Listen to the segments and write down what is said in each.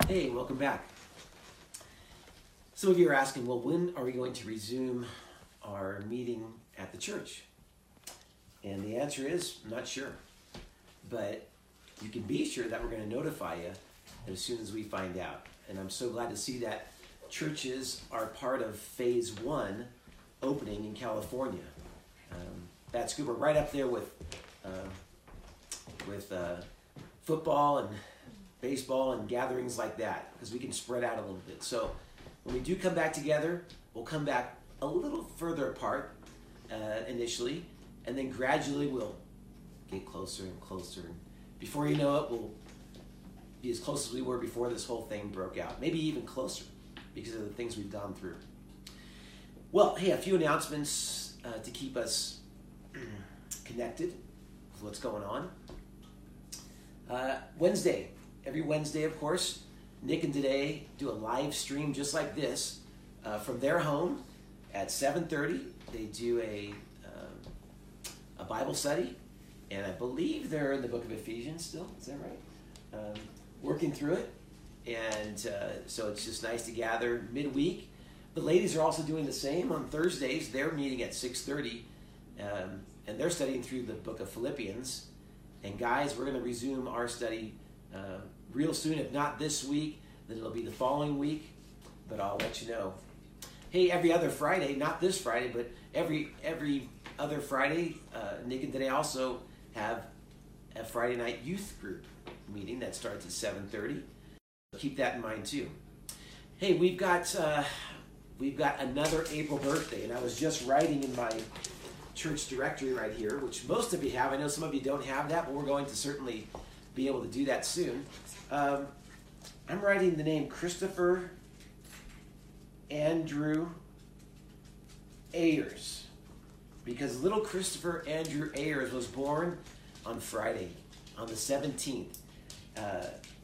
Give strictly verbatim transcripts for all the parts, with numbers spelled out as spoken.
Hey, welcome back. Some of you are asking, well, when are we going to resume our meeting at the church? And the answer is, I'm not sure. But you can be sure that we're going to notify you as soon as we find out. And I'm so glad to see that churches are part of phase one opening in California. Um, that's good. We're right up there with uh, with uh, football and baseball and gatherings like that, because we can spread out a little bit. So when we do come back together, we'll come back a little further apart uh, initially, and then gradually we'll get closer and closer. And before you know it, we'll be as close as we were before this whole thing broke out. Maybe even closer because of the things we've gone through. Well, hey, a few announcements uh, to keep us connected with what's going on. Uh, Wednesday, every Wednesday, of course, Nick and Danae do a live stream just like this uh, from their home at seven thirty. They do a uh, a Bible study, and I believe they're in the book of Ephesians still. Is that right? Um, working through it, and uh, so it's just nice to gather midweek. The ladies are also doing the same on Thursdays. They're meeting at six thirty, um, and they're studying through the book of Philippians. And guys, we're going to resume our study uh, real soon. If not this week, then it'll be the following week, but I'll let you know. Hey, every other Friday, not this Friday, but every every other Friday, uh, Nick and Danae also have a Friday night youth group meeting that starts at seven thirty. Keep that in mind too. Hey, we've got uh, we've got another April birthday, and I was just writing in my church directory right here, which most of you have. I know some of you don't have that, but we're going to certainly be able to do that soon. Um, I'm writing the name Christopher Andrew Ayers, because little Christopher Andrew Ayers was born on Friday, on the seventeenth, uh,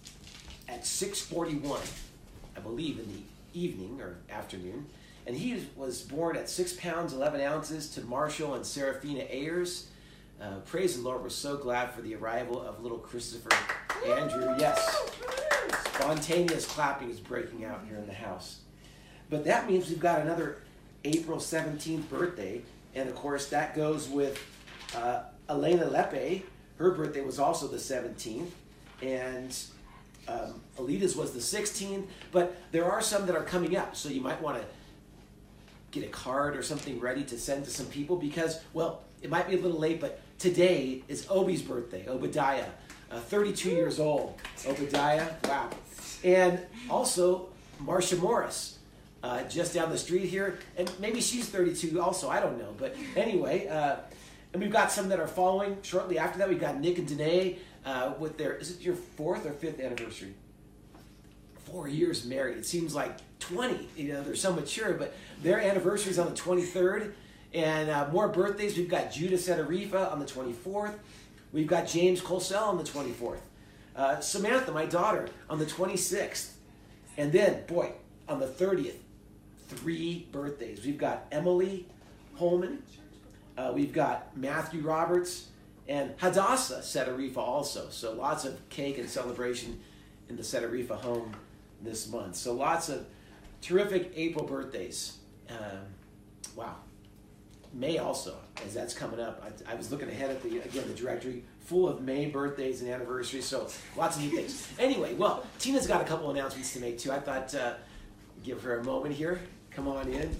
at six forty-one, I believe, in the evening or afternoon. And he was born at six pounds, eleven ounces to Marshall and Seraphina Ayers. Uh, praise the Lord, we're so glad for the arrival of little Christopher Andrew. Yes, spontaneous clapping is breaking out here in the house. But that means we've got another April seventeenth birthday. And of course, that goes with uh, Elena Lepe. Her birthday was also the seventeenth. And um, Alita's was the sixteenth. But there are some that are coming up, so you might want to get a card or something ready to send to some people, because, well, it might be a little late, but today is Obi's birthday, Obadiah, uh, thirty-two years old. Obadiah, wow. And also Marsha Morris, uh, just down the street here, and maybe she's thirty-two also, I don't know. But anyway, uh, and we've got some that are following shortly after that. We've got Nick and Danae uh, with their, is it your fourth or fifth anniversary? Four years married. It seems like twenty. You know, they're so mature, but their anniversary is on the twenty-third. And uh, more birthdays. We've got Judah Setarifa on the twenty-fourth. We've got James Colsell on the twenty-fourth. Uh, Samantha, my daughter, on the twenty-sixth. And then, boy, on the thirtieth, three birthdays. We've got Emily Holman. Uh, we've got Matthew Roberts and Hadassah Setarifa also. So lots of cake and celebration in the Setarifa home this month. So lots of terrific April birthdays. Um, wow. May also, as that's coming up. I, I was looking ahead at the, again, the directory full of May birthdays and anniversaries, so lots of new things. Anyway, well, Tina's got a couple announcements to make too. I thought uh, give her a moment here. Come on in.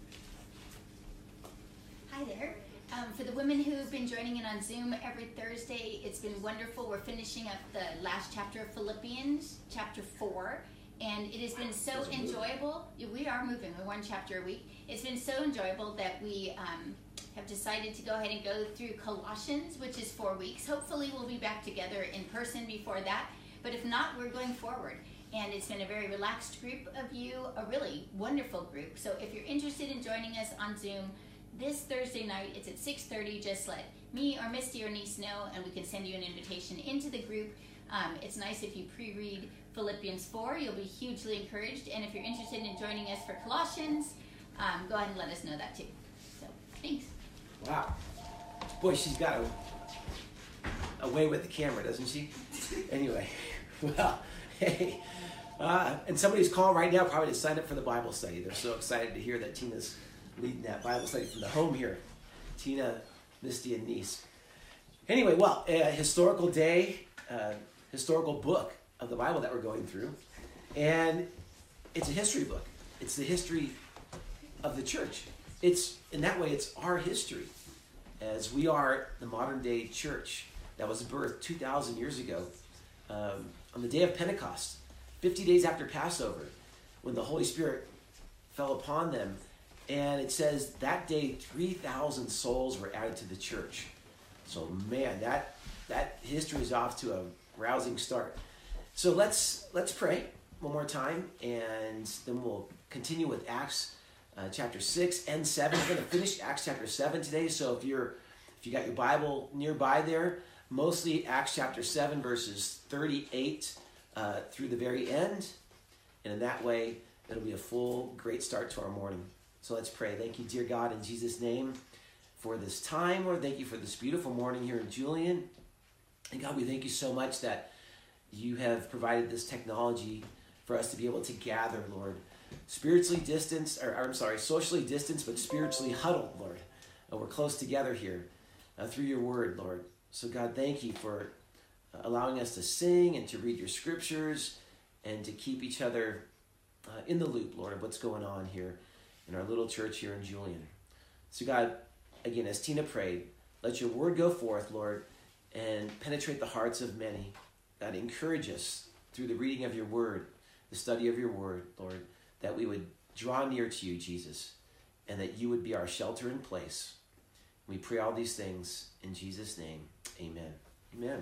Hi there. Um, for the women who have been joining in on Zoom every Thursday, it's been wonderful. We're finishing up the last chapter of Philippians, chapter four. And it has been so enjoyable. We are moving. We're one chapter a week. It's been so enjoyable that we um, have decided to go ahead and go through Colossians, which is four weeks. Hopefully we'll be back together in person before that. But if not, we're going forward. And it's been a very relaxed group of you, a really wonderful group. So if you're interested in joining us on Zoom this Thursday night, it's at six thirty. Just let me or Misty or Niece know, and we can send you an invitation into the group. Um, it's nice if you pre-read Philippians four. You'll be hugely encouraged. And if you're interested in joining us for Colossians, um, go ahead and let us know that too. So, thanks. Wow. Boy, she's got a, a way with the camera, doesn't she? Anyway, well, hey, Uh, and somebody's calling right now probably to sign up for the Bible study. They're so excited to hear that Tina's leading that Bible study from the home here. Tina, Misty, and Niece. Anyway, well, a historical day, uh, historical book of the Bible that we're going through. And it's a history book. It's the history of the church. It's, in that way, it's our history, as we are the modern day church that was birthed two thousand years ago um, on the day of Pentecost, fifty days after Passover, when the Holy Spirit fell upon them. And it says that day three thousand souls were added to the church. So man, that that history is off to a rousing start. So let's let's pray one more time, and then we'll continue with Acts uh, chapter six and seven. We're going to finish Acts chapter seven today. So if you're if you got your Bible nearby there, mostly Acts chapter seven verses thirty-eight uh, through the very end, and in that way it'll be a full great start to our morning. So let's pray. Thank you, dear God, in Jesus' name, for this time, Lord. Thank you for this beautiful morning here in Julian. And God, we thank you so much that you have provided this technology for us to be able to gather, Lord. Spiritually distanced, or I'm sorry, socially distanced, but spiritually huddled, Lord. And we're close together here uh, through your word, Lord. So God, thank you for uh, allowing us to sing and to read your scriptures and to keep each other uh, in the loop, Lord, of what's going on here in our little church here in Julian. So God, again, as Tina prayed, let your word go forth, Lord, and penetrate the hearts of many. God, encourage us through the reading of your word, the study of your word, Lord, that we would draw near to you, Jesus, and that you would be our shelter in place. We pray all these things in Jesus' name. Amen. Amen.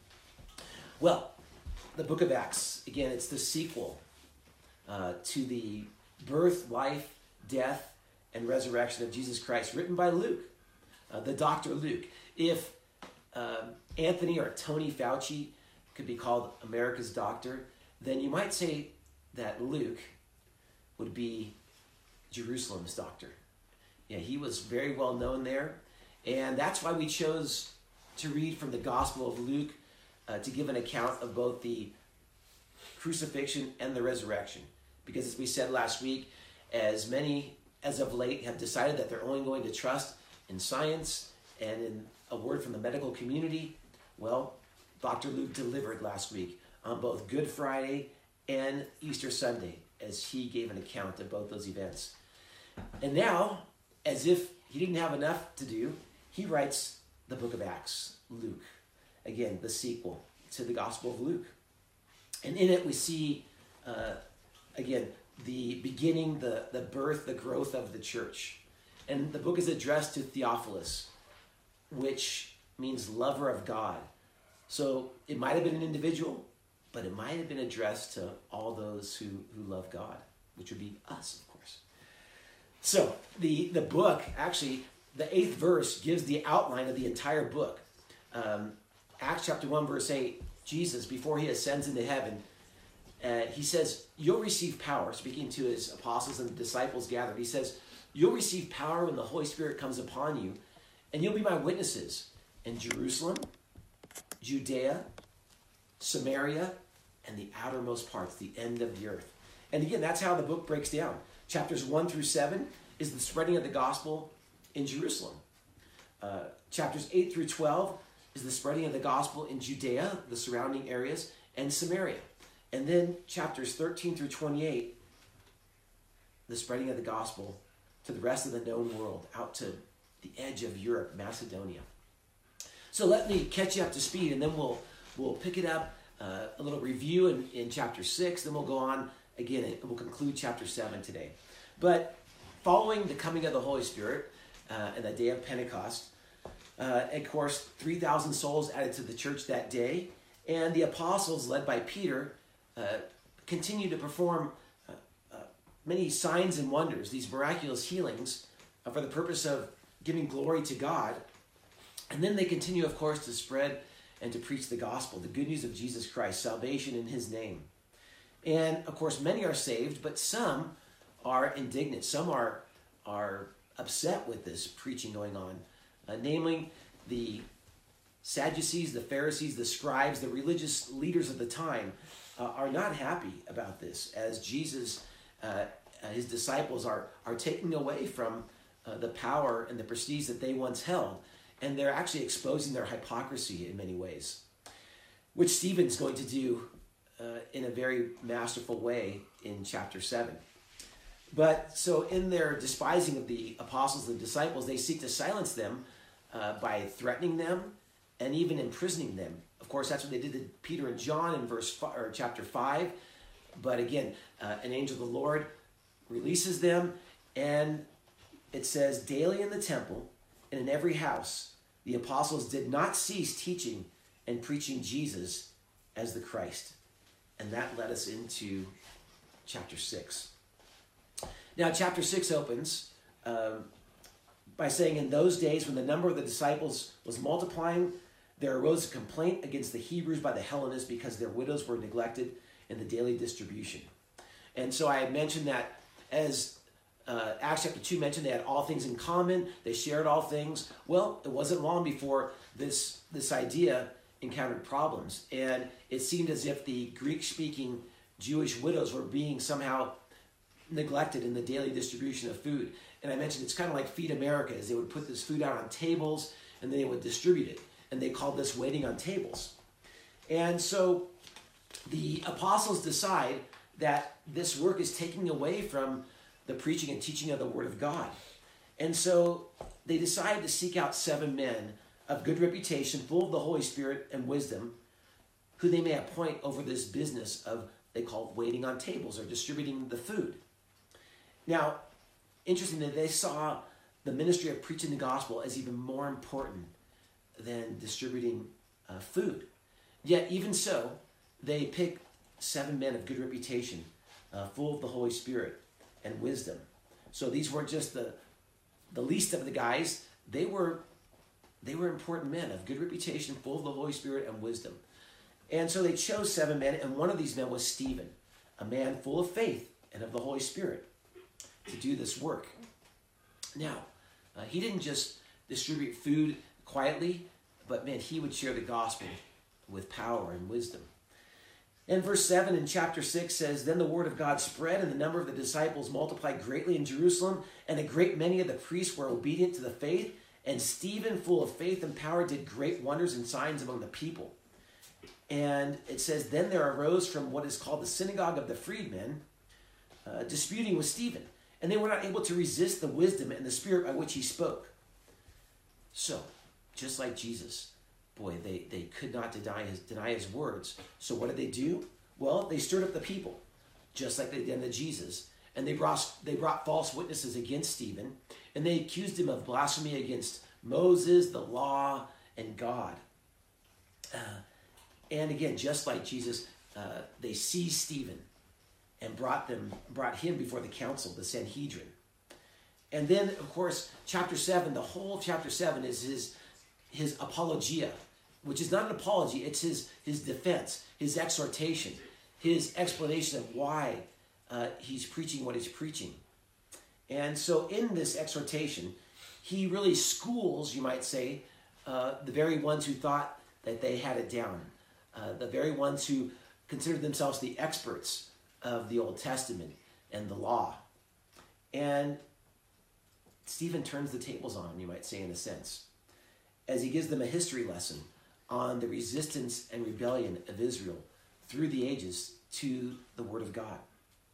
Well, the book of Acts, again, it's the sequel uh, to the birth, life, death, and resurrection of Jesus Christ, written by Luke, uh, the Doctor Luke. If uh, Anthony or Tony Fauci could be called America's doctor, then you might say that Luke would be Jerusalem's doctor. Yeah, he was very well known there, and that's why we chose to read from the Gospel of Luke uh, to give an account of both the crucifixion and the resurrection. Because as we said last week, as many as of late have decided that they're only going to trust in science and in a word from the medical community, well, Doctor Luke delivered last week on both Good Friday and Easter Sunday as he gave an account of both those events. And now, as if he didn't have enough to do, he writes the book of Acts, Luke. Again, the sequel to the Gospel of Luke. And in it we see, uh, again, the beginning, the, the birth, the growth of the church. And the book is addressed to Theophilus, which means lover of God. So it might have been an individual, but it might have been addressed to all those who, who love God, which would be us, of course. So the, the book, actually, the eighth verse gives the outline of the entire book. Um, Acts chapter one, verse eight, Jesus, before he ascends into heaven, Uh, he says, you'll receive power, speaking to his apostles and the disciples gathered. He says, you'll receive power when the Holy Spirit comes upon you, and you'll be my witnesses in Jerusalem, Judea, Samaria, and the outermost parts, the end of the earth. And again, that's how the book breaks down. Chapters one through seven is the spreading of the gospel in Jerusalem. Uh, chapters eight through twelve is the spreading of the gospel in Judea, the surrounding areas, and Samaria. And then chapters thirteen through twenty-eight, the spreading of the gospel to the rest of the known world, out to the edge of Europe, Macedonia. So let me catch you up to speed, and then we'll we'll pick it up, uh, a little review in, in chapter six, then we'll go on again, and we'll conclude chapter seven today. But following the coming of the Holy Spirit uh, and the day of Pentecost, uh, of course, three thousand souls added to the church that day, and the apostles, led by Peter, uh, continue to perform uh, uh, many signs and wonders, these miraculous healings, uh, for the purpose of giving glory to God. And then they continue, of course, to spread and to preach the gospel, the good news of Jesus Christ, salvation in his name. And, of course, many are saved, but some are indignant. Some are, are upset with this preaching going on, uh, namely the Sadducees, the Pharisees, the scribes, the religious leaders of the time. uh, are not happy about this, as Jesus, uh, uh, his disciples are, are taking away from uh, the power and the prestige that they once held. And they're actually exposing their hypocrisy in many ways, which Stephen's going to do uh, in a very masterful way in chapter seven. But so in their despising of the apostles and disciples, they seek to silence them uh, by threatening them and even imprisoning them. Of course, that's what they did to Peter and John in verse five, or chapter five. But again, uh, an angel of the Lord releases them, and it says, daily in the temple and in every house, the apostles did not cease teaching and preaching Jesus as the Christ. And that led us into chapter six. Now, chapter six opens um, by saying, in those days when the number of the disciples was multiplying, there arose a complaint against the Hebrews by the Hellenists because their widows were neglected in the daily distribution. And so I had mentioned that as uh, Acts chapter two mentioned, they had all things in common. They shared all things. Well, it wasn't long before this, this idea encountered problems. And it seemed as if the Greek-speaking Jewish widows were being somehow neglected in the daily distribution of food. And I mentioned it's kind of like Feed America, as they would put this food out on tables and then they would distribute it. And they called this waiting on tables. And so the apostles decide that this work is taking away from the preaching and teaching of the Word of God. And so they decide to seek out seven men of good reputation, full of the Holy Spirit and wisdom, who they may appoint over this business of, they call waiting on tables or distributing the food. Now, interestingly, they saw the ministry of preaching the gospel as even more important than distributing uh, food. Yet, even so, they pick seven men of good reputation, uh, full of the Holy Spirit and wisdom. So these weren't just the the least of the guys. They were they were important men of good reputation, full of the Holy Spirit and wisdom. And so they chose seven men, and one of these men was Stephen, a man full of faith and of the Holy Spirit, to do this work. Now, uh, he didn't just distribute food quietly, but man, he would share the gospel with power and wisdom. And verse seven in chapter six says, then the word of God spread, and the number of the disciples multiplied greatly in Jerusalem, and a great many of the priests were obedient to the faith, and Stephen, full of faith and power, did great wonders and signs among the people. And it says, then there arose from what is called the synagogue of the freedmen, uh, disputing with Stephen, and they were not able to resist the wisdom and the spirit by which he spoke. So, just like Jesus, boy, they, they could not deny his, deny his words. So what did they do? Well, they stirred up the people, just like they did to Jesus. And they brought, they brought false witnesses against Stephen, and they accused him of blasphemy against Moses, the law, and God. Uh, and again, just like Jesus, uh, they seized Stephen and brought them, brought him before the council, the Sanhedrin. And then, of course, chapter seven, the whole chapter seven is his his apologia, which is not an apology, it's his, his defense, his exhortation, his explanation of why uh, he's preaching what he's preaching. And so in this exhortation, he really schools, you might say, uh, the very ones who thought that they had it down, uh, the very ones who considered themselves the experts of the Old Testament and the law. And Stephen turns the tables on them, you might say, in a sense, as he gives them a history lesson on the resistance and rebellion of Israel through the ages to the Word of God.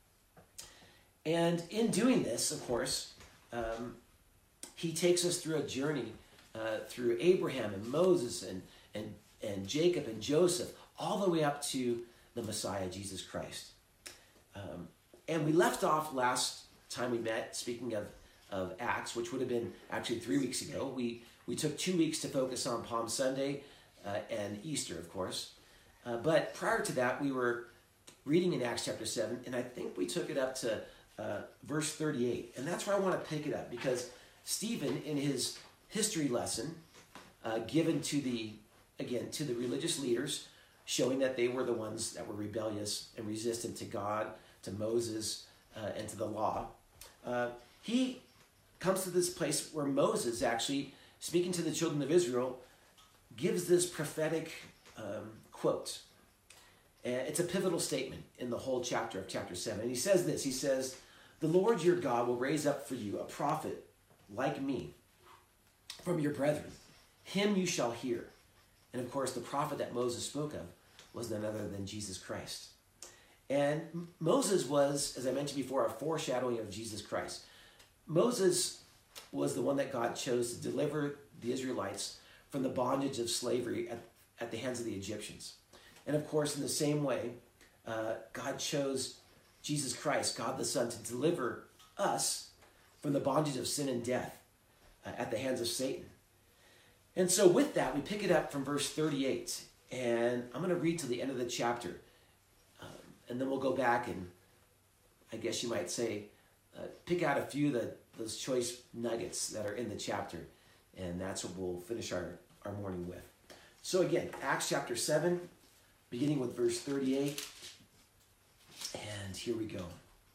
And in doing this, of course, um, he takes us through a journey uh, through Abraham and Moses and, and, and Jacob and Joseph, all the way up to the Messiah, Jesus Christ. Um, and we left off last time we met, speaking of, of Acts, which would have been actually three weeks ago. We We took two weeks to focus on Palm Sunday uh, and Easter, of course. Uh, but prior to that, we were reading in Acts chapter seven, and I think we took it up to uh, verse thirty-eight. And that's where I want to pick it up, because Stephen, in his history lesson, uh, given to the, again, to the religious leaders, showing that they were the ones that were rebellious and resistant to God, to Moses, uh, and to the law, uh, he comes to this place where Moses actually, speaking to the children of Israel, gives this prophetic um, quote. And it's a pivotal statement in the whole chapter of chapter seven. And he says this, he says, the Lord your God will raise up for you a prophet like me from your brethren. Him you shall hear. And of course, the prophet that Moses spoke of was none other than Jesus Christ. And Moses was, as I mentioned before, a foreshadowing of Jesus Christ. Moses was the one that God chose to deliver the Israelites from the bondage of slavery at, at the hands of the Egyptians. And of course, in the same way, uh, God chose Jesus Christ, God the Son, to deliver us from the bondage of sin and death uh, at the hands of Satan. And so with that, we pick it up from verse thirty-eight. And I'm going to read to the end of the chapter. Um, and then we'll go back and, I guess you might say, uh, pick out a few of the, those choice nuggets that are in the chapter. And that's what we'll finish our, our morning with. So again, Acts chapter seven, beginning with verse thirty-eight. And here we go.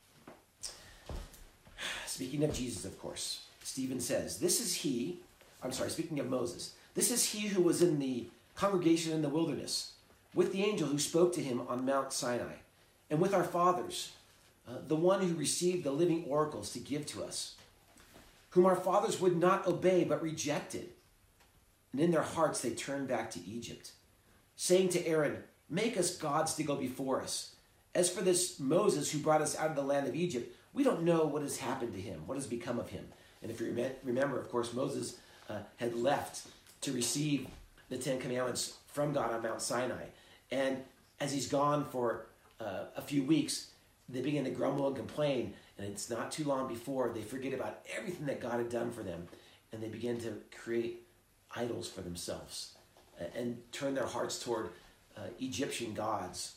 Speaking of Jesus, of course, Stephen says, this is he, I'm sorry, speaking of Moses, this is he who was in the congregation in the wilderness with the angel who spoke to him on Mount Sinai, and with our fathers, uh, the one who received the living oracles to give to us, whom our fathers would not obey but rejected. And in their hearts they turned back to Egypt, saying to Aaron, make us gods to go before us. As for this Moses who brought us out of the land of Egypt, we don't know what has happened to him, what has become of him. And if you remember, of course, Moses uh, had left to receive the Ten Commandments from God on Mount Sinai. And as he's gone for uh, a few weeks, they begin to grumble and complain. And it's not too long before they forget about everything that God had done for them. And they begin to create idols for themselves and turn their hearts toward uh, Egyptian gods.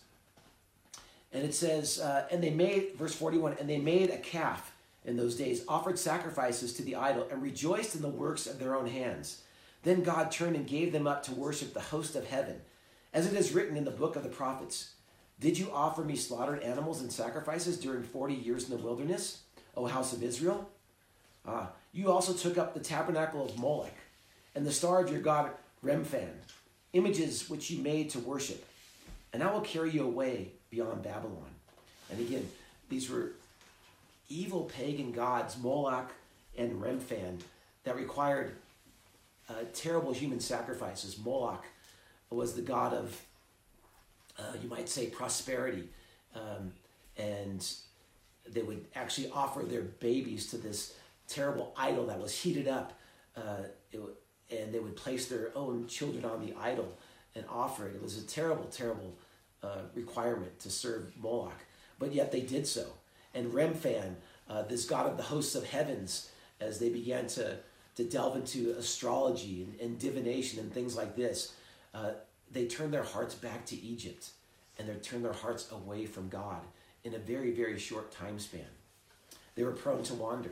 And it says, uh, and they made, verse forty-one, and they made a calf in those days, offered sacrifices to the idol, and rejoiced in the works of their own hands. Then God turned and gave them up to worship the host of heaven. As it is written in the book of the prophets, did you offer me slaughtered animals and sacrifices during forty years in the wilderness, O house of Israel? Ah, you also took up the tabernacle of Moloch, and the star of your god Remphan, images which you made to worship. And I will carry you away beyond Babylon. And again, these were evil pagan gods, Moloch and Remphan, that required uh, terrible human sacrifices. Moloch was the god of, uh, you might say, prosperity. Um, and they would actually offer their babies to this terrible idol that was heated up. Uh, it, and they would place their own children on the idol and offer it. It was a terrible, terrible uh, requirement to serve Moloch. But yet they did so. And Remphan, uh, this god of the hosts of heavens, as they began to, to delve into astrology and, and divination and things like this, uh, they turned their hearts back to Egypt. And they turned their hearts away from God in a very, very short time span. They were prone to wander.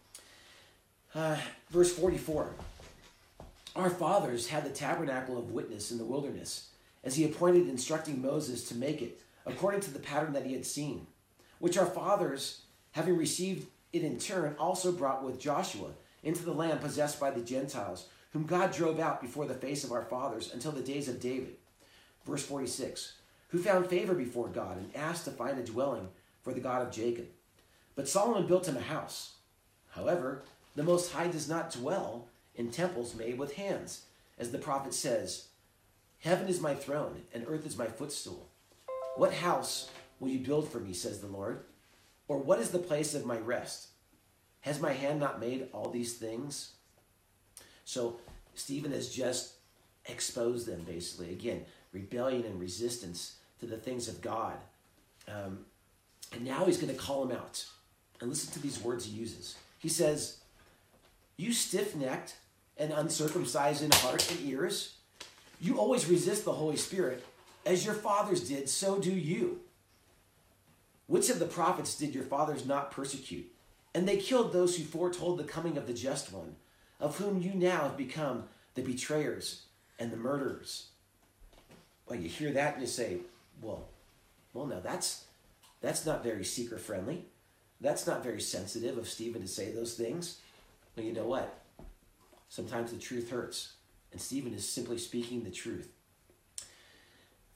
Uh, verse forty-four. Our fathers had the tabernacle of witness in the wilderness, as he appointed, instructing Moses to make it, according to the pattern that he had seen, which our fathers, having received it in turn, also brought with Joshua into the land possessed by the Gentiles, whom God drove out before the face of our fathers until the days of David. Verse forty-six, who found favor before God and asked to find a dwelling for the God of Jacob. But Solomon built him a house. However, the Most High does not dwell in temples made with hands, as the prophet says, heaven is my throne, and earth is my footstool. What house will you build for me, says the Lord? Or what is the place of my rest? Has my hand not made all these things? So Stephen has just exposed them, basically. Again, rebellion and resistance to the things of God. Um, and now he's going to call them out. And listen to these words he uses. He says, you stiff-necked and uncircumcised in heart and ears, you always resist the Holy Spirit. As your fathers did, so do you. Which of the prophets did your fathers not persecute? And they killed those who foretold the coming of the just one, of whom you now have become the betrayers and the murderers. Well, you hear that and you say, well, well, now that's, that's not very seeker-friendly. That's not very sensitive of Stephen to say those things. Well, you know what? Sometimes the truth hurts. And Stephen is simply speaking the truth.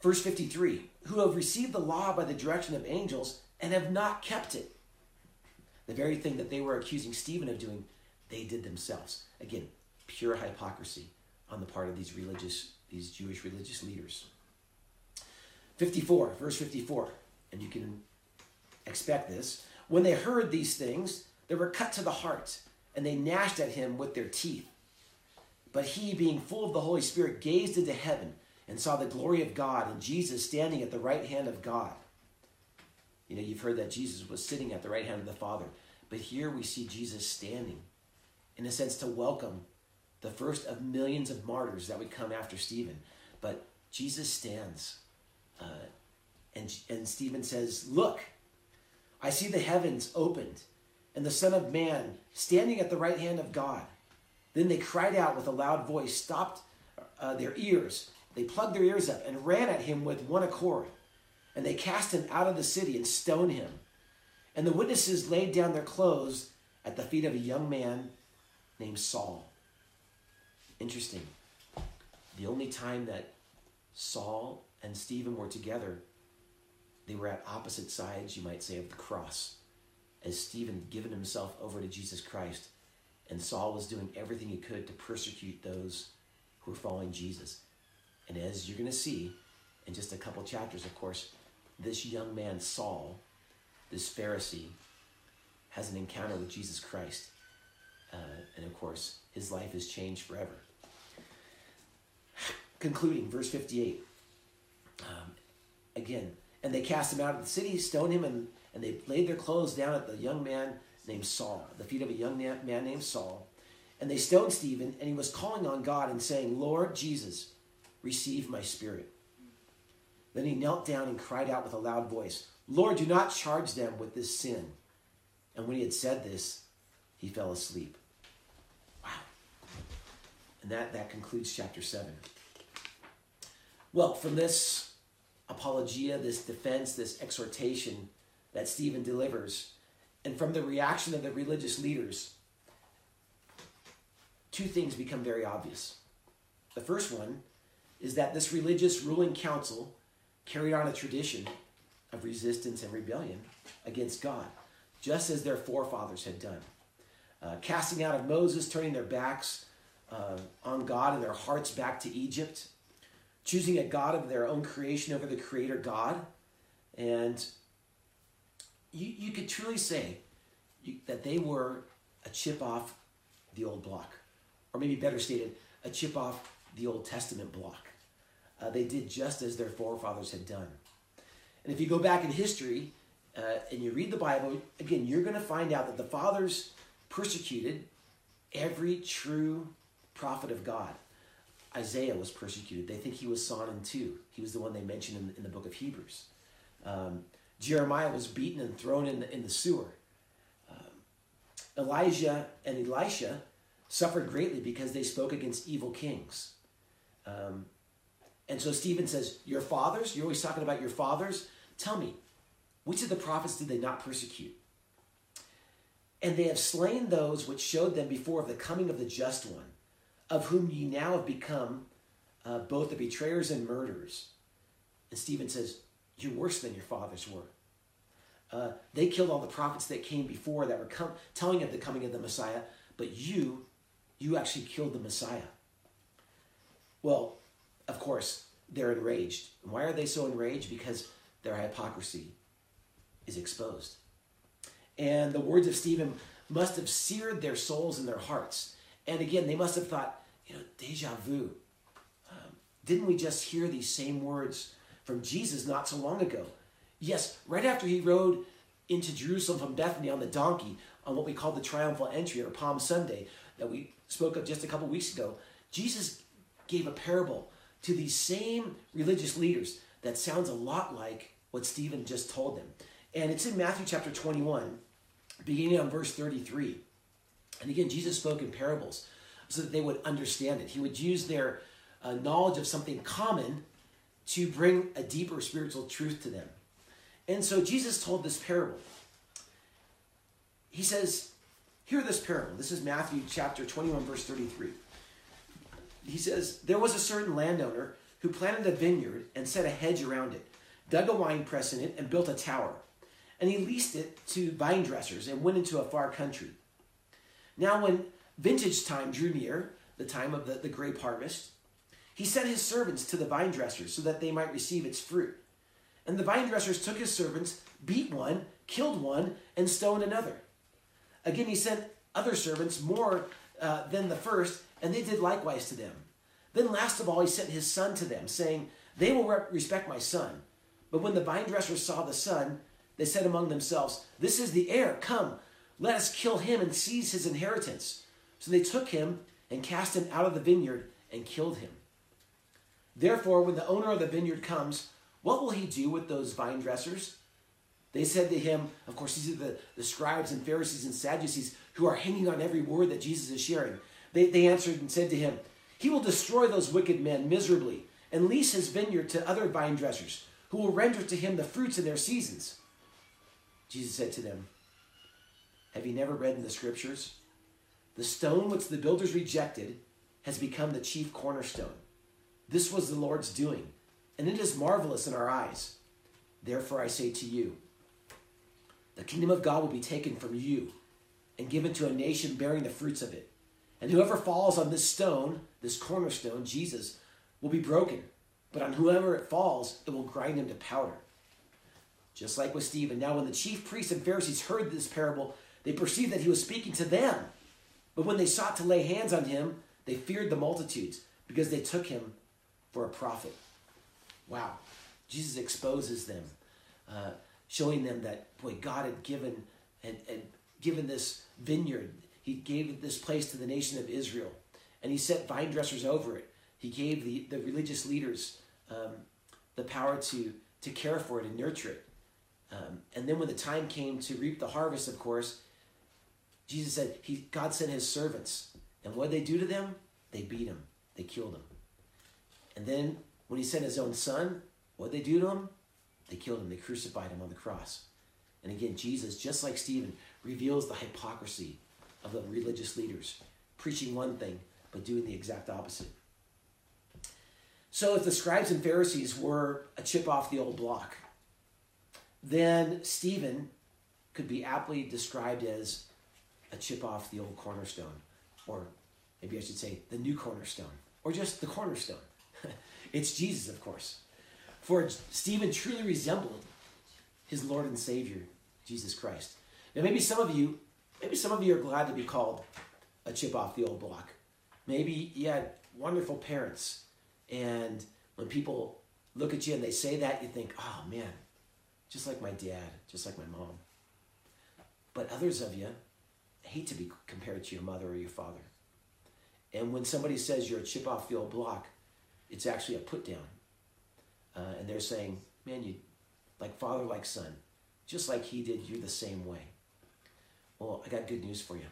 Verse fifty-three, who have received the law by the direction of angels and have not kept it. The very thing that they were accusing Stephen of doing, they did themselves. Again, pure hypocrisy on the part of these religious, these Jewish religious leaders. fifty-four, verse fifty-four, and you can expect this. When they heard these things, they were cut to the heart, and they gnashed at him with their teeth. But he, being full of the Holy Spirit, gazed into heaven and saw the glory of God and Jesus standing at the right hand of God. You know, you've heard that Jesus was sitting at the right hand of the Father. But here we see Jesus standing, in a sense, to welcome the first of millions of martyrs that would come after Stephen. But Jesus stands, uh, and, and Stephen says, look, I see the heavens opened, and the Son of Man standing at the right hand of God. Then they cried out with a loud voice, stopped uh, their ears. They plugged their ears up and ran at him with one accord. And they cast him out of the city and stoned him. And the witnesses laid down their clothes at the feet of a young man named Saul. Interesting. The only time that Saul and Stephen were together, they were at opposite sides, you might say, of the cross. As Stephen had given himself over to Jesus Christ, and Saul was doing everything he could to persecute those who were following Jesus. And as you're going to see in just a couple chapters, of course, this young man, Saul, this Pharisee, has an encounter with Jesus Christ. Uh, and of course, his life is changed forever. Concluding, verse fifty-eight. Um, again, and they cast him out of the city, stoned him, and, and they laid their clothes down at the young man named Saul, at the feet of a young man named Saul. And they stoned Stephen, and he was calling on God and saying, Lord Jesus, receive my spirit. Then he knelt down and cried out with a loud voice, Lord, do not charge them with this sin. And when he had said this, he fell asleep. Wow. And that, that concludes chapter seven. Well, from this apologia, this defense, this exhortation that Stephen delivers, and from the reaction of the religious leaders, two things become very obvious. The first one is that this religious ruling council carried on a tradition of resistance and rebellion against God, just as their forefathers had done. Uh, casting out of Moses, turning their backs uh, on God and their hearts back to Egypt, choosing a God of their own creation over the Creator God. And you, you could truly say you, that they were a chip off the old block. Or maybe better stated, a chip off the Old Testament block. Uh, they did just as their forefathers had done. And if you go back in history uh, and you read the Bible, again, you're going to find out that the fathers persecuted every true prophet of God. Isaiah was persecuted. They think he was sawn in two. He was the one they mentioned in, in the book of Hebrews. Um, Jeremiah was beaten and thrown in the, in the sewer. Um, Elijah and Elisha suffered greatly because they spoke against evil kings. Um, and so Stephen says, your fathers, you're always talking about your fathers. Tell me, which of the prophets did they not persecute? And they have slain those which showed them before of the coming of the just one, of whom ye now have become uh, both the betrayers and murderers. And Stephen says, you're worse than your fathers were. Uh, they killed all the prophets that came before that were com- telling of the coming of the Messiah, but you, you actually killed the Messiah. Well, of course, they're enraged. And why are they so enraged? Because their hypocrisy is exposed. And the words of Stephen must have seared their souls and their hearts. And again, they must have thought, you know, deja vu. Um, didn't we just hear these same words from Jesus not so long ago? Yes, right after he rode into Jerusalem from Bethany on the donkey, on what we call the triumphal entry or Palm Sunday that we spoke of just a couple weeks ago, Jesus gave a parable to these same religious leaders that sounds a lot like what Stephen just told them. And it's in Matthew chapter twenty-one, beginning on verse thirty-three. And again, Jesus spoke in parables so that they would understand it. He would use their uh, knowledge of something common to bring a deeper spiritual truth to them. And so Jesus told this parable. He says, hear this parable. This is Matthew chapter twenty-one, verse thirty-three. He says, there was a certain landowner who planted a vineyard and set a hedge around it, dug a winepress in it, and built a tower. And he leased it to vine dressers and went into a far country. Now when vintage time drew near, the time of the, the grape harvest, he sent his servants to the vine dressers so that they might receive its fruit. And the vine dressers took his servants, beat one, killed one, and stoned another. Again, he sent other servants more uh, than the first, and they did likewise to them. Then last of all, he sent his son to them, saying, they will re- respect my son. But when the vine dressers saw the son, they said among themselves, this is the heir. Come, let us kill him and seize his inheritance. So they took him and cast him out of the vineyard and killed him. Therefore, when the owner of the vineyard comes, what will he do with those vine dressers? They said to him, of course, these are the, the scribes and Pharisees and Sadducees who are hanging on every word that Jesus is sharing. They, they answered and said to him, he will destroy those wicked men miserably and lease his vineyard to other vine dressers who will render to him the fruits in their seasons. Jesus said to them, have you never read in the scriptures? The stone which the builders rejected has become the chief cornerstone. This was the Lord's doing, and it is marvelous in our eyes. Therefore I say to you, the kingdom of God will be taken from you and given to a nation bearing the fruits of it. And whoever falls on this stone, this cornerstone, Jesus, will be broken. But on whoever it falls, it will grind him to powder. Just like with Stephen. Now when the chief priests and Pharisees heard this parable, they perceived that he was speaking to them. But when they sought to lay hands on him, they feared the multitudes because they took him for a prophet. Wow. Jesus exposes them, uh, showing them that, boy, God had given and, and given this vineyard. He gave this place to the nation of Israel, and he set vine dressers over it. He gave the, the religious leaders um, the power to, to care for it and nurture it. Um, and then when the time came to reap the harvest, of course, Jesus said, he, God sent his servants. And what did they do to them? They beat him. They killed him. And then when he sent his own son, what did they do to him? They killed him. They crucified him on the cross. And again, Jesus, just like Stephen, reveals the hypocrisy of the religious leaders, preaching one thing, but doing the exact opposite. So if the scribes and Pharisees were a chip off the old block, then Stephen could be aptly described as a chip off the old cornerstone, or maybe I should say the new cornerstone, or just the cornerstone. It's Jesus, of course. For Stephen truly resembled his Lord and Savior, Jesus Christ. Now maybe some of you, maybe some of you are glad to be called a chip off the old block. Maybe you had wonderful parents, and when people look at you and they say that, you think, oh man, just like my dad, just like my mom. But others of you hate to be compared to your mother or your father. And when somebody says you're a chip off the old block, it's actually a put down. Uh, and they're saying, man, you like father, like son. Just like he did, you're the same way. Well, I got good news for you.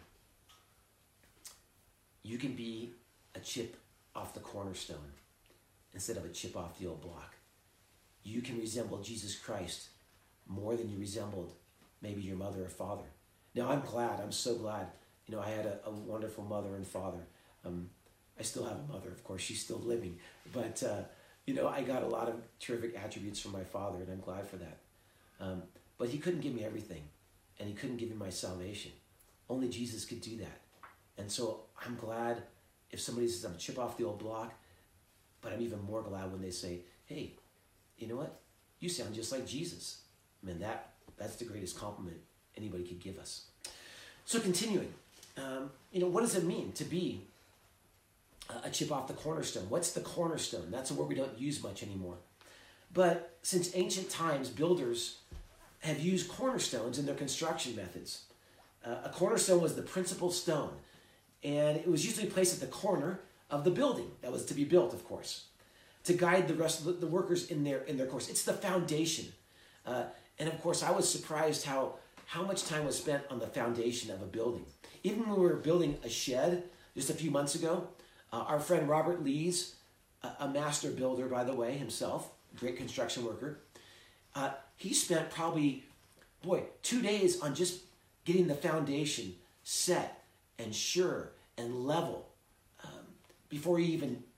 You can be a chip off the cornerstone instead of a chip off the old block. You can resemble Jesus Christ more than you resembled maybe your mother or father. Now, I'm glad. I'm so glad. You know, I had a, a wonderful mother and father. Um, I still have a mother, of course. She's still living. But, uh, you know, I got a lot of terrific attributes from my father, and I'm glad for that. Um, but he couldn't give me everything, and he couldn't give me my salvation. Only Jesus could do that. And so I'm glad if somebody says I'm a chip off the old block, but I'm even more glad when they say, hey, you know what? You sound just like Jesus. I mean, that that's the greatest compliment anybody could give us. So continuing, um, you know, what does it mean to be a chip off the cornerstone? What's the cornerstone? That's a word we don't use much anymore. But since ancient times, builders have used cornerstones in their construction methods. Uh, a cornerstone was the principal stone, and it was usually placed at the corner of the building that was to be built, of course, to guide the rest of the, the workers in their in their course. It's the foundation. Uh, and of course, I was surprised how, how much time was spent on the foundation of a building. Even when we were building a shed just a few months ago, uh, our friend Robert Lees, a, a master builder, by the way, himself, great construction worker, uh, he spent probably, boy, two days on just getting the foundation set and sure and level um, before he even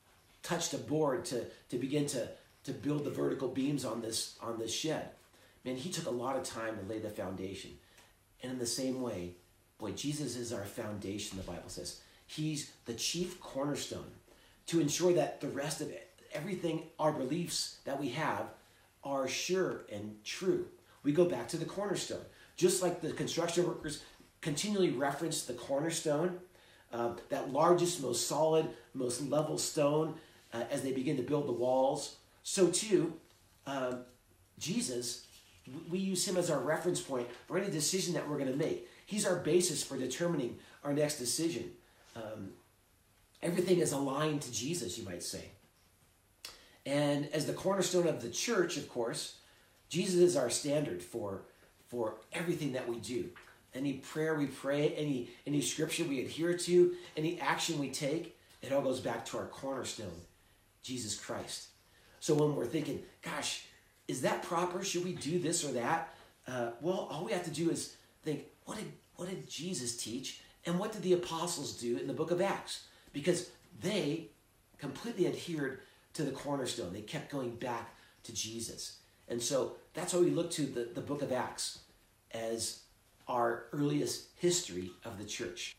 touched a board to, to begin to, to build the vertical beams on this, on this shed. Man, he took a lot of time to lay the foundation. And in the same way, boy, Jesus is our foundation, the Bible says. He's the chief cornerstone to ensure that the rest of it, everything, our beliefs that we have are sure and true. We go back to the cornerstone. Just like the construction workers continually reference the cornerstone, uh, that largest, most solid, most level stone uh, as they begin to build the walls, so too, um, Jesus, we use him as our reference point for any decision that we're going to make. He's our basis for determining our next decision. Um, everything is aligned to Jesus, you might say. And as the cornerstone of the church, of course, Jesus is our standard for, for everything that we do. Any prayer we pray, any, any scripture we adhere to, any action we take, it all goes back to our cornerstone, Jesus Christ. So when we're thinking, gosh, is that proper? Should we do this or that? Uh, well, all we have to do is think, what did, what did Jesus teach? And what did the apostles do in the book of Acts? Because they completely adhered to the cornerstone. They kept going back to Jesus. And so that's why we look to the, the book of Acts as our earliest history of the church.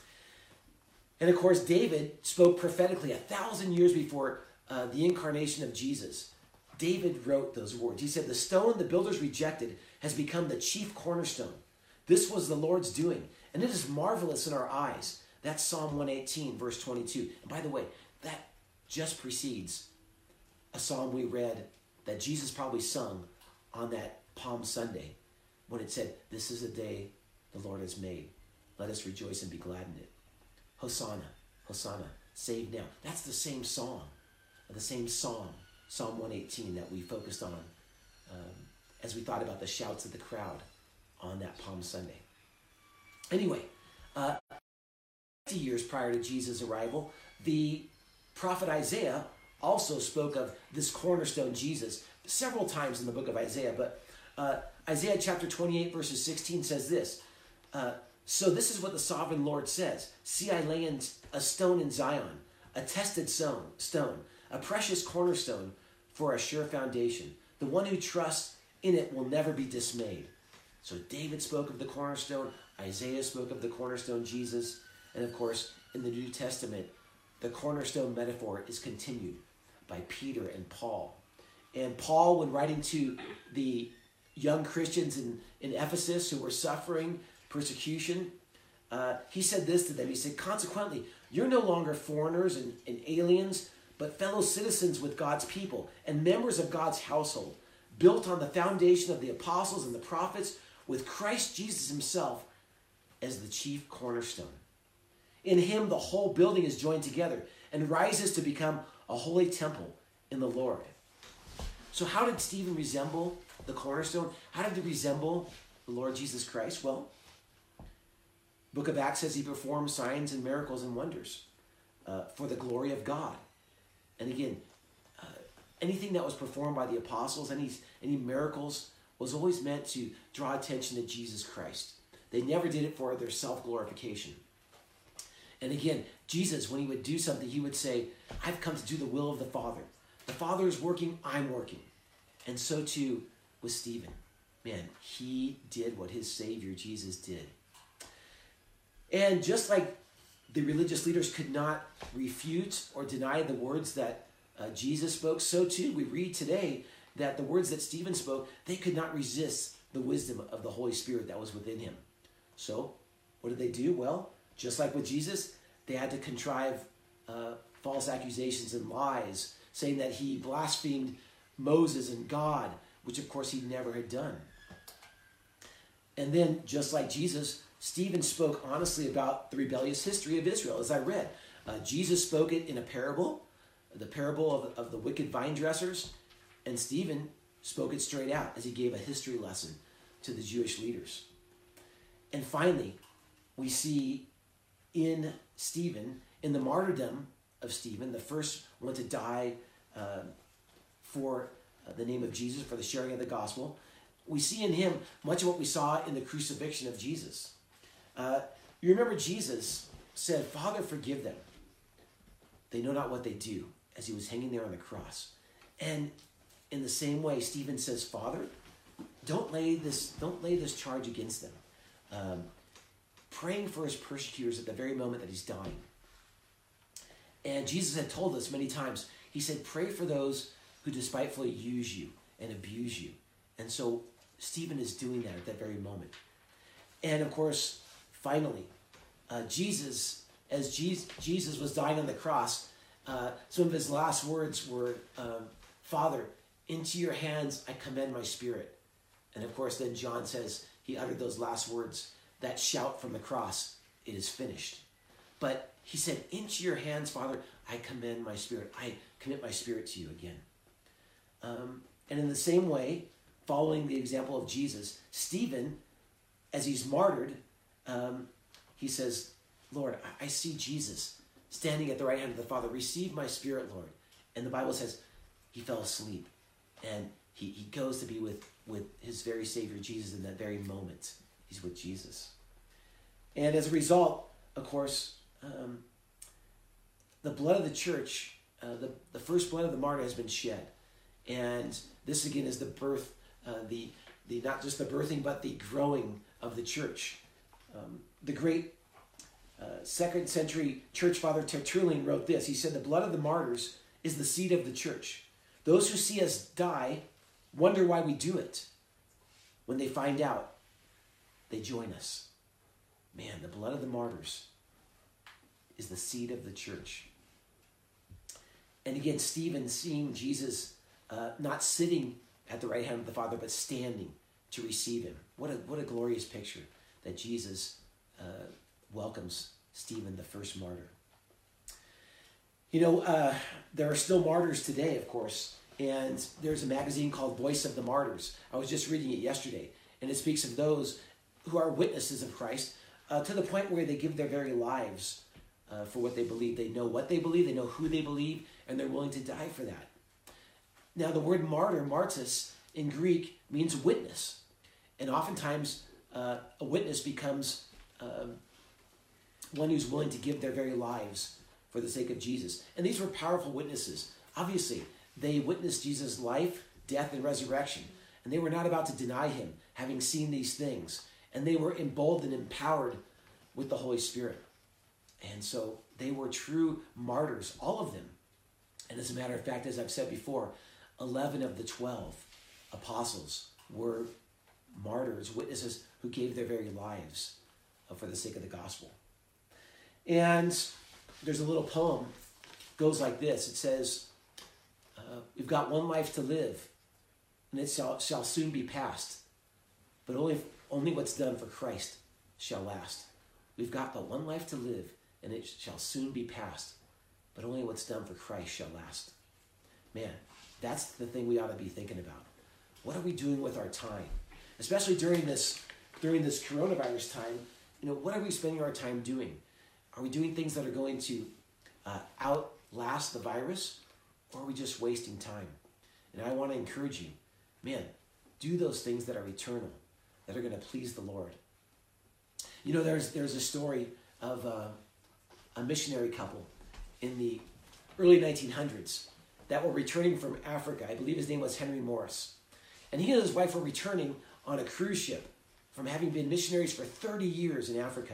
And of course, David spoke prophetically a thousand years before uh, the incarnation of Jesus. David wrote those words. He said, the stone the builders rejected has become the chief cornerstone. This was the Lord's doing, and it is marvelous in our eyes. That's Psalm one eighteen, verse twenty-two. And by the way, that just precedes a psalm we read that Jesus probably sung on that Palm Sunday when it said, this is a day the Lord has made. Let us rejoice and be glad in it. Hosanna, Hosanna, save now. That's the same song, the same psalm, Psalm one eighteen, that we focused on um, as we thought about the shouts of the crowd on that Palm Sunday. Anyway, uh, fifty years prior to Jesus' arrival, the prophet Isaiah also spoke of this cornerstone Jesus several times in the book of Isaiah. But uh, Isaiah chapter twenty-eight, verses sixteen says this, uh, so this is what the sovereign Lord says. See, I lay in a stone in Zion, a tested stone, stone, a precious cornerstone for a sure foundation. The one who trusts in it will never be dismayed. So David spoke of the cornerstone. Isaiah spoke of the cornerstone, Jesus. And of course, in the New Testament, the cornerstone metaphor is continued by Peter and Paul. And Paul, when writing to the young Christians in, in Ephesus who were suffering persecution, uh, he said this to them. He said, consequently, you're no longer foreigners and, and aliens, but fellow citizens with God's people and members of God's household, built on the foundation of the apostles and the prophets, with Christ Jesus himself as the chief cornerstone. In him, the whole building is joined together and rises to become a holy temple in the Lord. So how did Stephen resemble the cornerstone? How did he resemble the Lord Jesus Christ? Well, book of Acts says he performed signs and miracles and wonders uh, for the glory of God. And again, uh, anything that was performed by the apostles, any, any miracles, was always meant to draw attention to Jesus Christ. They never did it for their self-glorification. And again, Jesus, when he would do something, he would say, I've come to do the will of the Father. The Father is working, I'm working. And so too with Stephen. Man, he did what his Savior Jesus did. And just like the religious leaders could not refute or deny the words that uh, Jesus spoke, so too we read today that the words that Stephen spoke, they could not resist the wisdom of the Holy Spirit that was within him. So what did they do? Well, just like with Jesus, they had to contrive uh, false accusations and lies, saying that he blasphemed Moses and God, which of course he never had done. And then, just like Jesus, Stephen spoke honestly about the rebellious history of Israel, as I read. Uh, Jesus spoke it in a parable, the parable of, of the wicked vine dressers, and Stephen spoke it straight out as he gave a history lesson to the Jewish leaders. And finally, we see in Stephen, in the martyrdom of Stephen, the first one to die uh, for uh, the name of Jesus, for the sharing of the gospel, we see in him much of what we saw in the crucifixion of Jesus. Uh, you remember Jesus said, Father, forgive them. They know not what they do. as he was hanging there on the cross. And in the same way, Stephen says, Father, don't lay this, don't lay this charge against them. Um, praying for his persecutors at the very moment that he's dying. And Jesus had told us many times, he said, pray for those who despitefully use you and abuse you. And so Stephen is doing that at that very moment. And of course, finally, uh, Jesus, as Jesus, Jesus was dying on the cross, uh, some of his last words were, um, Father, into your hands I commend my spirit. And of course, then John says he uttered those last words, that shout from the cross, it is finished. But he said, into your hands, Father, I commend my spirit. I commit my spirit to you again. Um, and in the same way, following the example of Jesus, Stephen, as he's martyred, um, he says, Lord, I, I see Jesus standing at the right hand of the Father. Receive my spirit, Lord. And the Bible says he fell asleep. And he, he goes to be with, with his very Savior, Jesus, in that very moment. He's with Jesus. And as a result, of course, um, the blood of the church, uh, the, the first blood of the martyr has been shed. And this again is the birth, uh, the, the not just the birthing, but the growing of the church. Um, the great uh, second century church father Tertullian wrote this. He said, the blood of the martyrs is the seed of the church. Those who see us die wonder why we do it. When they find out, they join us. Man, the blood of the martyrs is the seed of the church. And again, Stephen seeing Jesus uh, not sitting at the right hand of the Father, but standing to receive him. What a, what a glorious picture that Jesus uh, welcomes Stephen, the first martyr. You know, uh, there are still martyrs today, of course, and there's a magazine called Voice of the Martyrs. I was just reading it yesterday, and it speaks of those who are witnesses of Christ uh, to the point where they give their very lives uh, for what they believe. They know what they believe, they know who they believe, and they're willing to die for that. Now, the word martyr, martyrs, in Greek means witness. And oftentimes, uh, a witness becomes um, one who's willing to give their very lives for the sake of Jesus. And these were powerful witnesses. Obviously, they witnessed Jesus' life, death, and resurrection. And they were not about to deny him, having seen these things. And they were emboldened and empowered with the Holy Spirit. And so they were true martyrs, all of them. And as a matter of fact, as I've said before, eleven of the twelve apostles were martyrs, witnesses who gave their very lives for the sake of the gospel. And there's a little poem, goes like this. It says, uh, we've got one life to live, and it shall, shall soon be past. But only, only what's done for Christ shall last. We've got but one life to live, and it shall soon be past. But only what's done for Christ shall last. Man, that's the thing we ought to be thinking about. What are we doing with our time? Especially during this, during this coronavirus time, you know, what are we spending our time doing? Are we doing things that are going to uh, outlast the virus, or are we just wasting time? And I want to encourage you, man, do those things that are eternal, that are going to please the Lord. You know, there's there's a story of uh, a missionary couple in the early nineteen hundreds that were returning from Africa. I believe his name was Henry Morris. And he and his wife were returning on a cruise ship from having been missionaries for thirty years in Africa.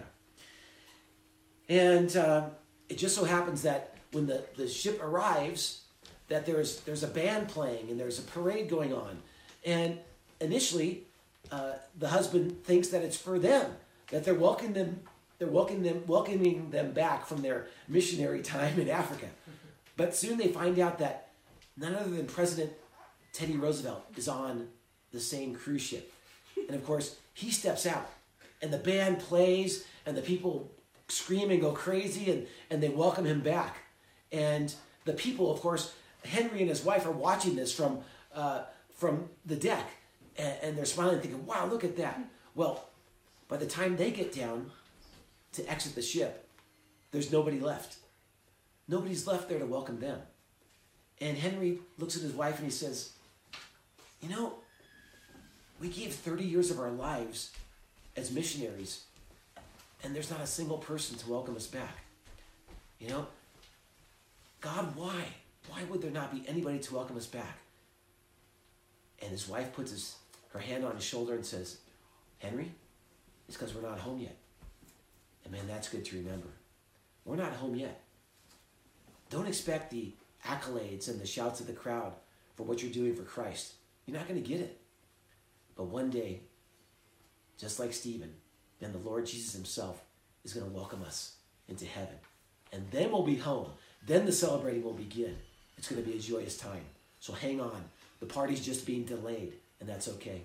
And uh, it just so happens that when the, the ship arrives, that there's there's a band playing and there's a parade going on. And initially, uh, the husband thinks that it's for them, that they're welcoming them, they're welcoming them, welcoming them back from their missionary time in Africa. But soon they find out that none other than President Teddy Roosevelt is on the same cruise ship. And of course, he steps out, and the band plays, and the people scream and go crazy, and, and they welcome him back. And the people, of course, Henry and his wife are watching this from uh, from the deck, and, and they're smiling, thinking, wow, look at that. Well, by the time they get down to exit the ship, there's nobody left. Nobody's left there to welcome them. And Henry looks at his wife and he says, you know, we gave thirty years of our lives as missionaries, and there's not a single person to welcome us back. You know, God, why? Why would there not be anybody to welcome us back? And his wife puts his, her hand on his shoulder and says, Henry, it's because we're not home yet. And man, that's good to remember. We're not home yet. Don't expect the accolades and the shouts of the crowd for what you're doing for Christ. You're not going to get it. But one day, just like Stephen, then the Lord Jesus himself is going to welcome us into heaven. And then we'll be home. Then the celebrating will begin. It's going to be a joyous time. So hang on. The party's just being delayed, and that's okay.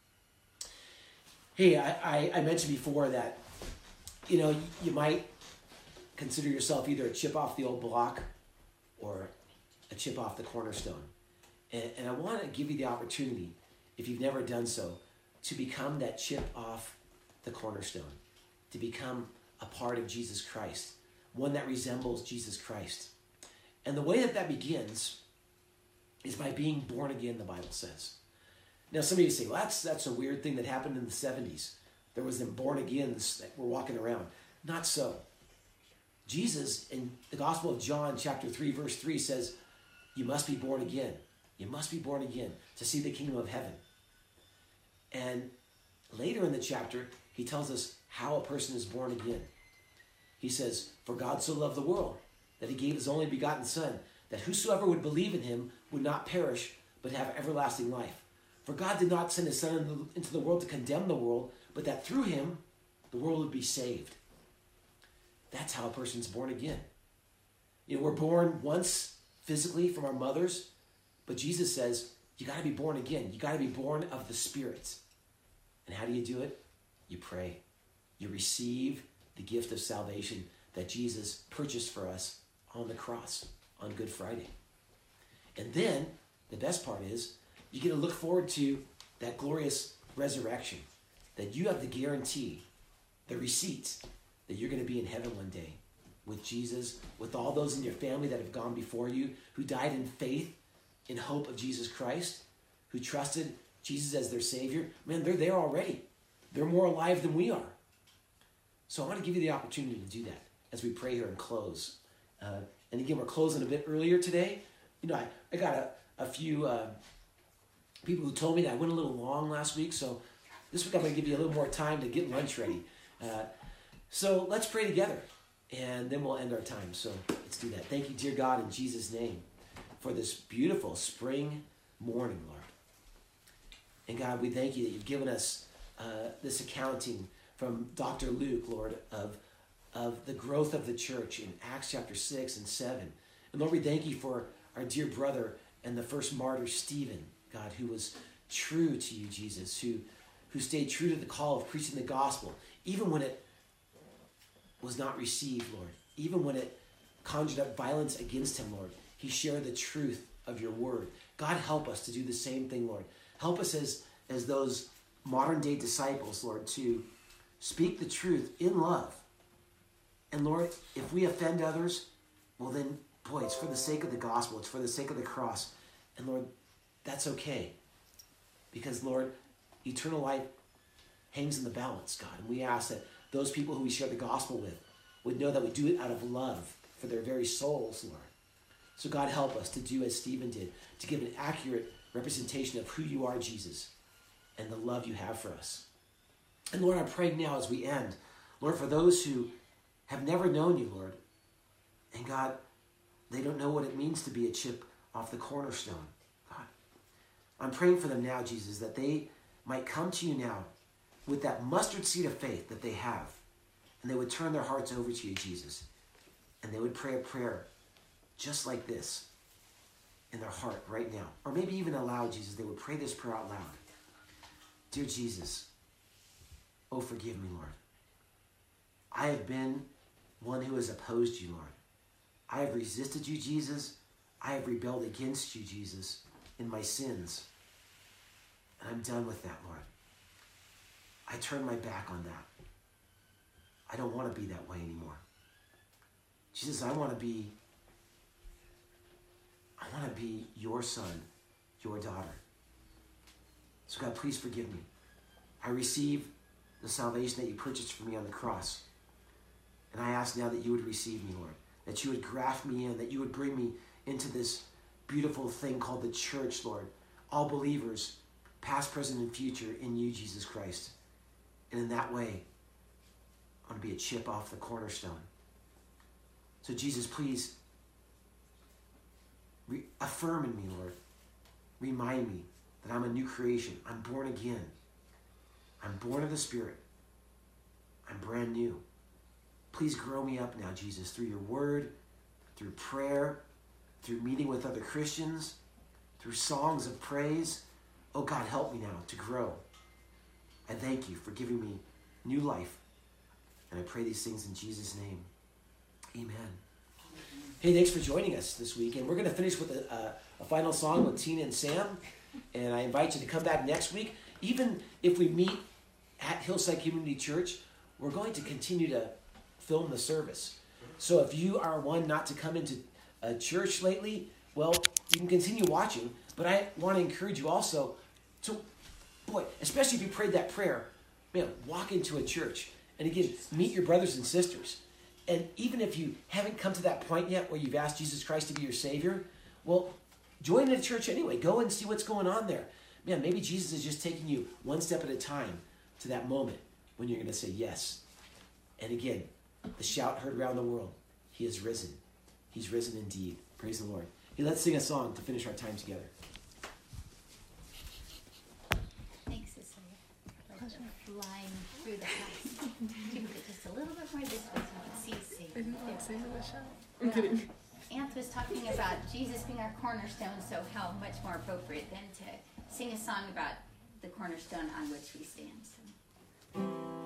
Hey, I, I, I mentioned before that, you know, you, you might consider yourself either a chip off the old block or a chip off the cornerstone. And, and I want to give you the opportunity, if you've never done so, to become that chip off the cornerstone, to become a part of Jesus Christ, one that resembles Jesus Christ. And the way that that begins is by being born again, the Bible says. Now, some of you say, well, that's, that's a weird thing that happened in the seventies. There was them born agains that were walking around. Not so. Jesus, in the Gospel of John, chapter three, verse three, says, you must be born again. You must be born again to see the kingdom of heaven. And later in the chapter, he tells us how a person is born again. He says, for God so loved the world that he gave his only begotten Son, that whosoever would believe in him would not perish, but have everlasting life. For God did not send his Son into the world to condemn the world, but that through him, the world would be saved. That's how a person's born again. You know, we're born once physically from our mothers, but Jesus says, you got to be born again. You got to be born of the Spirit. And how do you do it? You pray. You receive the gift of salvation that Jesus purchased for us on the cross on Good Friday. And then, the best part is, you get to look forward to that glorious resurrection, that you have the guarantee, the receipt, that you're going to be in heaven one day with Jesus, with all those in your family that have gone before you, who died in faith, in hope of Jesus Christ, who trusted Jesus as their Savior. Man, they're there already. They're more alive than we are. So I want to give you the opportunity to do that as we pray here and close. Uh, and again, we're closing a bit earlier today. You know, I, I got a, a few uh, people who told me that I went a little long last week, so this week I'm going to give you a little more time to get lunch ready. Uh, so let's pray together, and then we'll end our time. So let's do that. Thank you, dear God, in Jesus' name, for this beautiful spring morning, Lord. And God, we thank you that you've given us uh, this accounting from Doctor Luke, Lord, of, of the growth of the church in Acts chapter six and seven. And Lord, we thank you for our dear brother and the first martyr, Stephen, God, who was true to you, Jesus, who, who stayed true to the call of preaching the gospel, even when it was not received, Lord. Even when it conjured up violence against him, Lord. He shared the truth of your word. God, help us to do the same thing, Lord. Help us as, as those modern day disciples, Lord, to speak the truth in love. And Lord, if we offend others, well then, boy, it's for the sake of the gospel. It's for the sake of the cross. And Lord, that's okay. Because Lord, eternal life hangs in the balance, God. And we ask that those people who we share the gospel with would know that we do it out of love for their very souls, Lord. So God, help us to do as Stephen did, to give an accurate representation of who you are, Jesus, and the love you have for us. And Lord, I pray now as we end, Lord, for those who have never known you, Lord, and God, they don't know what it means to be a chip off the cornerstone. God, I'm praying for them now, Jesus, that they might come to you now with that mustard seed of faith that they have, and they would turn their hearts over to you, Jesus, and they would pray a prayer just like this in their heart right now. Or maybe even aloud, Jesus, they would pray this prayer out loud. Dear Jesus, oh, forgive me, Lord. I have been one who has opposed you, Lord. I have resisted you, Jesus. I have rebelled against you, Jesus, in my sins. And I'm done with that, Lord. I turn my back on that. I don't want to be that way anymore. Jesus, I want to be, I want to be your son, your daughter. So God, please forgive me. I receive the salvation that you purchased for me on the cross. And I ask now that you would receive me, Lord, that you would graft me in, that you would bring me into this beautiful thing called the church, Lord. All believers, past, present, and future, in you, Jesus Christ. And in that way, I want to be a chip off the cornerstone. So Jesus, please re- affirm in me, Lord. Remind me that I'm a new creation. I'm born again. I'm born of the Spirit. I'm brand new. Please grow me up now, Jesus, through your word, through prayer, through meeting with other Christians, through songs of praise. Oh God, help me now to grow. I thank you for giving me new life. And I pray these things in Jesus' name. Amen. Hey, thanks for joining us this week. And we're going to finish with a, a, a final song with Tina and Sam. And I invite you to come back next week. Even if we meet at Hillside Community Church, we're going to continue to film the service. So if you are one not to come into a church lately, well, you can continue watching. But I want to encourage you also to, boy, especially if you prayed that prayer, man, walk into a church. And again, meet your brothers and sisters. And even if you haven't come to that point yet where you've asked Jesus Christ to be your Savior, well, join a church anyway. Go and see what's going on there. Man, maybe Jesus is just taking you one step at a time to that moment when you're going to say yes. And again, the shout heard around the world, He is risen. He's risen indeed. Praise the Lord. Hey, let's sing a song to finish our time together. Thanks, Cecilia. Flying through the house. Do it just a little bit more this way so you can see safe. I didn't want to say the shout. I'm kidding. Anth was talking about Jesus being our cornerstone, so how much more appropriate than to sing a song about the cornerstone on which we stand. So.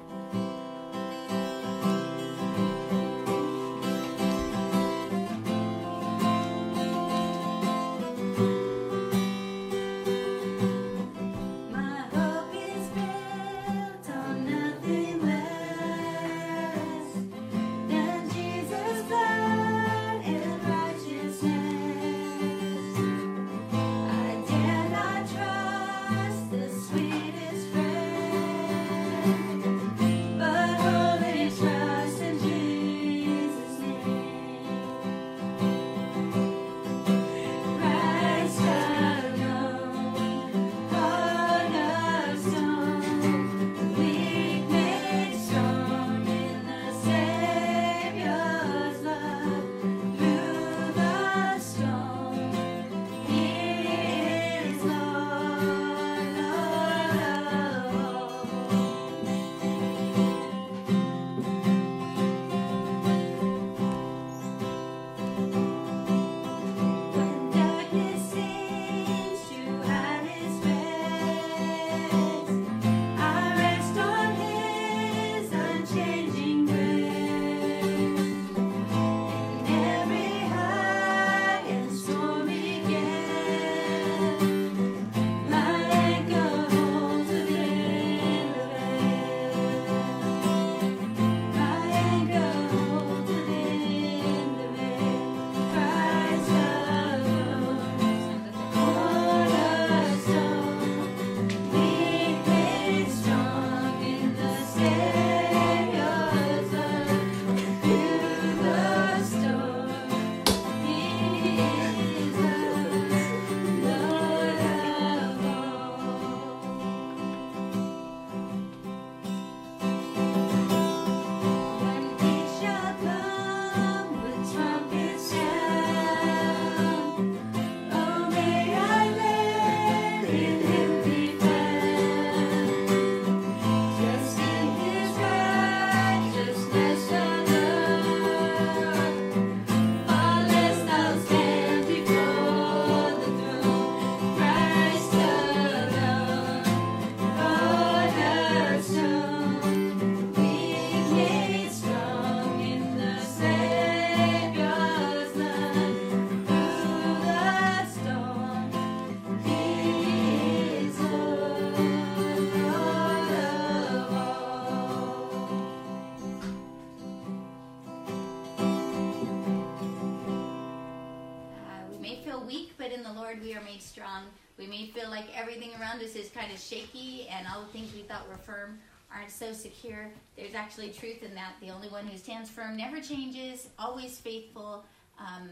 We may feel like everything around us is kind of shaky and all the things we thought were firm aren't so secure. There's actually truth in that. The only one who stands firm never changes, always faithful, um,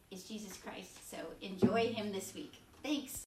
is Jesus Christ. So enjoy him this week. Thanks.